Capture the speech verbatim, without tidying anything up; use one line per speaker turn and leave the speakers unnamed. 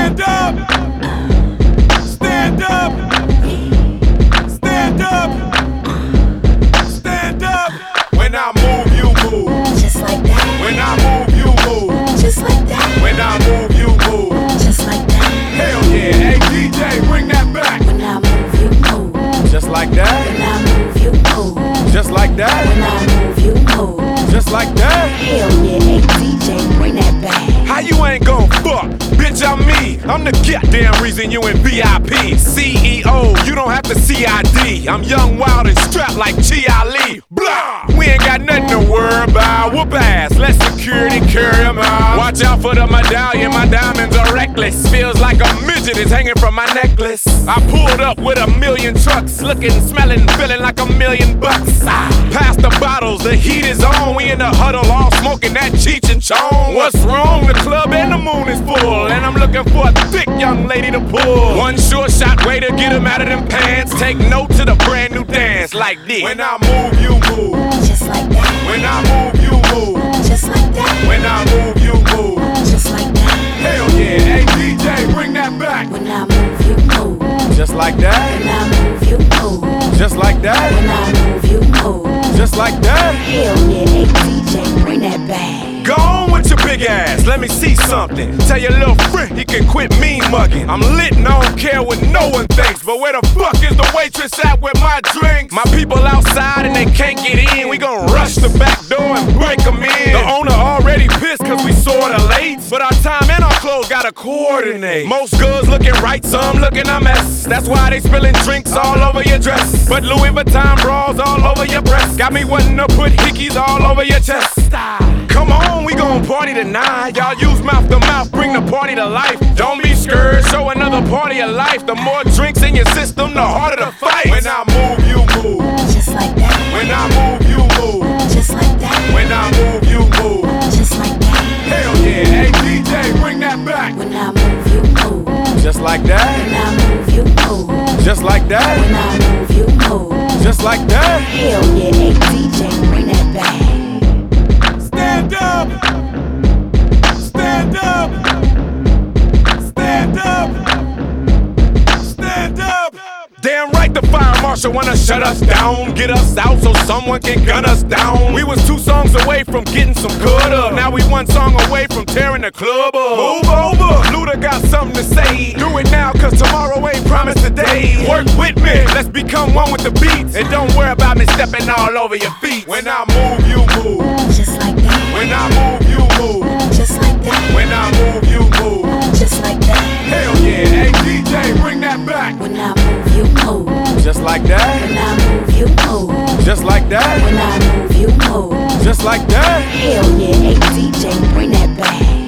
Stand up. Stand up. Stand up. Stand up. When I move, you move.
Just like that.
When I move, you move.
Just like that.
When I move, you move.
Just like that.
Hell yeah. Hey D J, bring that back.
When I move, you move.
Just like that.
When I move, you move.
Just like that.
When I move, you move.
Just like that.
Hell yeah, hey D J, bring that back.
How you ain't gon' fuck? Bitch, I'm me. I'm the goddamn reason you in V I P. C E O, you don't have to C I D. I'm young, wild, and strapped like Chi Ali. Blah! We ain't got nothing to worry about. Whoop ass, let security carry 'em out. Watch out for the medallion, my diamonds are reckless. Feels like a midget is hanging from my necklace. I pulled up with a million trucks, looking, smelling, feeling like a million bucks. Ah, pass the bottles, the heat is on. We in the huddle, all smoking that Cheech and Chong. What's wrong? The club and the moon is full, and I'm looking for a thick young lady to pull. One sure shot way to get 'em out of them pants. Take note to the brand new dance like this. When I move, you move.
Just like that.
When I move, you move.
Just like that.
When I move, you move.
Just like that.
Hell yeah, hey D J, bring that back.
When I move, you move.
Just like that.
When I move, you move.
Just like that.
When I move, you move.
Just like that.
Hell yeah, hey D J, bring that back.
Go on with your big ass, let me see something. Tell your little friend he can quit mean mugging. I'm lit and I don't care what no one thinks, but where the fuck is the waitress at with my drinks? My people outside and they can't get in. We gon' rush the back door and break 'em in. The owner already pissed cause we sorta late, but our time and our clothes gotta coordinate. Most girls looking right, some looking a mess. That's why they spilling drinks all over your dress. But Louis Vuitton bras all over your breast. Got me wanting to put hickeys all over your chest. Come on, we gon' party tonight. Y'all use mouth to mouth, bring the party to life. Don't be scared, show another party of life. The more drinks in your system, the harder the fight. When I move, you move.
Just like that.
When I move, you move.
Just like that.
When I move, you move.
Just like that.
Hell yeah, hey D J, bring that back.
When I move, you move.
Just like that.
When I move, you move.
Just like that.
When I move, you move.
Just like that.
Hell yeah, hey D J, bring that back.
Stand up. Stand up. Stand up. Stand up. Damn right the fire marshal wanna shut us down, get us out so someone can gun us down. We was two songs away from getting some good up. Now we one song away from tearing the club up. Move over, Luda got something to say. Do it now cause tomorrow ain't promised today. Work with me, let's become one with the beats. And don't worry about me stepping all over your feet. When I move, you move.
Just like that.
When I move, you move.
Just like that.
When I move, you move.
Just like that.
Hell yeah, hey D J, bring that back.
When I move, you move.
Just like that.
When I move, you move.
Just like that.
When I move, you move.
Just like that.
Hell yeah, hey D J, bring that back.